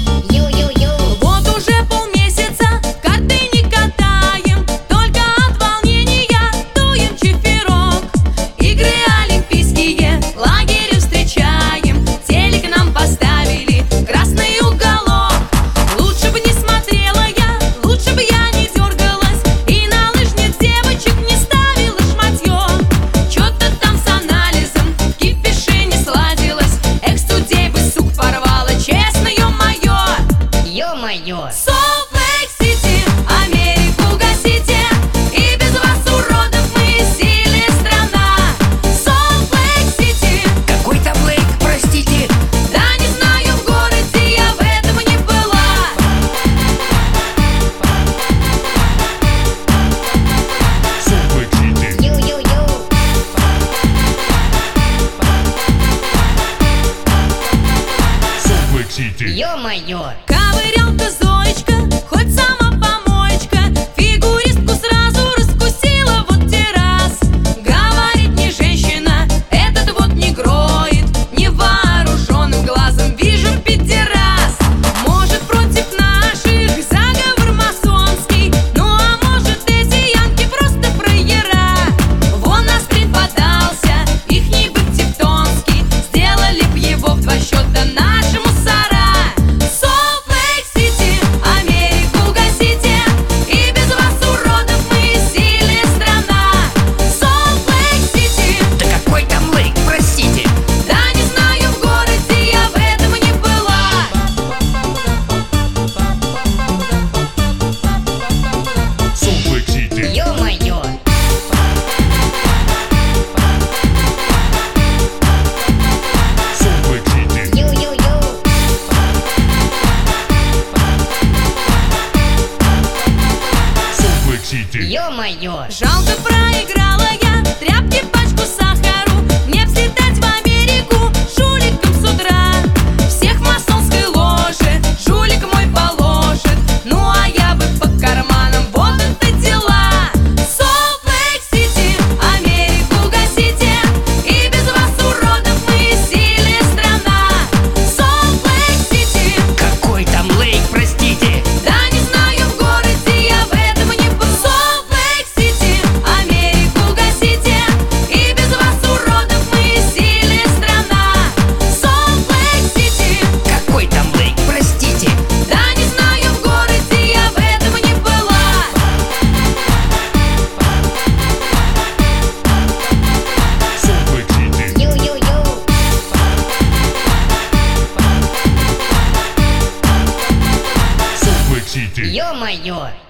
Вот уже полмесяца карты не катаем, только от волнения дуем чиферок. Игры олимпийские, лагерем встречаем, телек нам поставили, красный уголок. Лучше бы не смотрела я, лучше бы я не дергалась, и на лыжных девочек не ставила шматье. Чё-то там с анализом в кипише не сладилось, экс-студей бы сук порвала, честно, ё-моё. Ё-моё! Солт-Лейк-Сити, Америку гасите, и без вас, уродов, мы сильная страна. Солт-Лейк-Сити, Какой там Лейк, простите? да не знаю, в городе я в этом не была. Солт-Лейк-Сити, Ю-ю-ю! Солт-Лейк-Сити, Ё-моё! Ковырялка Зоечка, хоть сама помоечка, фигуристку сразу раскусила вот те раз. Говорит не женщина, этот вот негроид, невооруженным глазом вижу пидерас. Может, против наших заговор масонский, ну а может, эти янки просто фраера. Вон на стрим подался ихний бык тевтонский, сделали б его в 2 счета наши мусора. Солт-Лейк-Сити, Америку гасите, и без вас, уродов, мы сильная страна. Солт-Лейк-Сити, Да какой там Лейк, простите? да не знаю, в городе я в этом не была. Солт-Лейк-Сити, Ё-моё! Солт-Лейк-Сити, Ю-ю-ю! Солт-Лейк-Сити, Ё-моё! Жалко, проиграла я тряпки, пачку сахару, мне взлетать в Америку жуликом с утра. Всех в масонской ложе жулик мой положит, ну а я бы по карманам, вот это дела. Солт-Лейк-Сити, Америку гасите, и без вас, уродов, мы сильная страна. Солт-Лейк-Сити, Какой там Лейк, простите? да не знаю, в городе я в этом не была. Солт-Лейк-Сити, Америку гасите, и без вас, уродов, мы сильная страна. Солт-Лейк-Сити, Какой там Лейк, простите? да не знаю, в городе я в этом не была. Солт-Лейк-Сити, Ю-ю-ю! Солт-Лейк-Сити, Ё-моё!